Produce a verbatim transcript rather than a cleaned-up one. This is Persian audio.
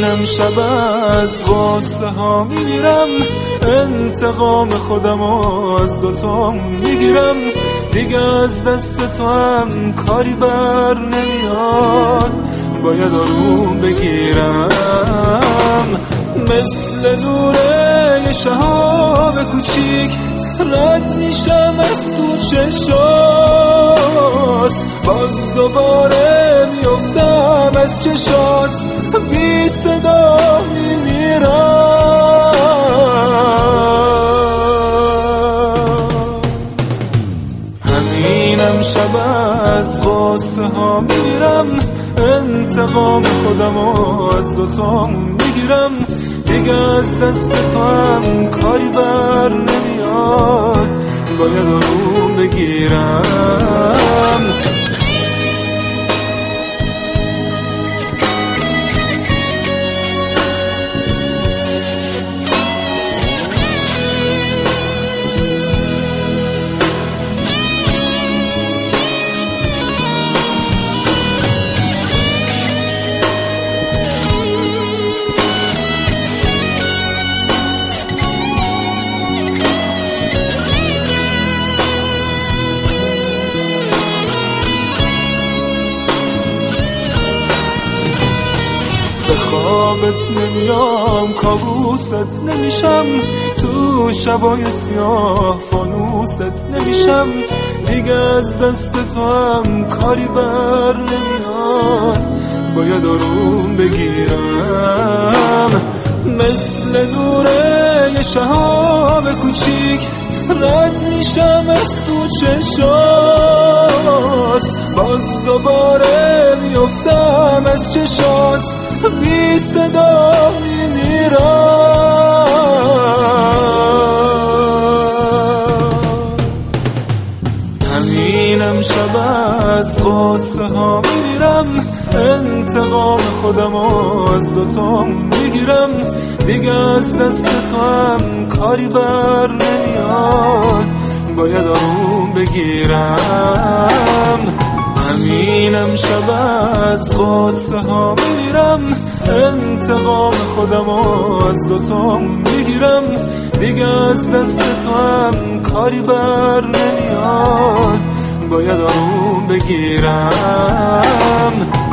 امشب از قصه ها میمیرم، انتقام خودم از دوتا میگیرم، دیگه از دست تو هم کاری بر نمیاد، باید آروم بگیرم. مثل نوره یه شهاب کوچیک رد میشم از تو چشات، باز دوباره میفتم از چشات، بی صدا میمیرم. همین امشب از قصه ها میمیرم، انتقام خودم از دوتا میگیرم، دیگه از دست تو هم کاری بر نمیاد، باید آروم بگیرم. به خوابت نمیام، کابوست نمیشم، تو شبای سیاه فانوست نمیشم، دیگه از دست تو هم کاری بر نمیاد، باید آروم بگیرم. مثل نوره یه شهاب کوچیک رد میشم از تو چشات، باز دوباره میفتم از چشات، بی صدا میمیرم. همین امشب از قصه ها میمیرم، انتقام خودم از دوتا میگیرم، دیگه از دست تو هم کاری بر نمیاد، باید آروم بگیرم. همین امشب از قصه ها میمیرم، انتقام خودم از دوتا میگیرم، دیگه از دست تو هم کاری بر نمیاد، باید آروم بگیرم.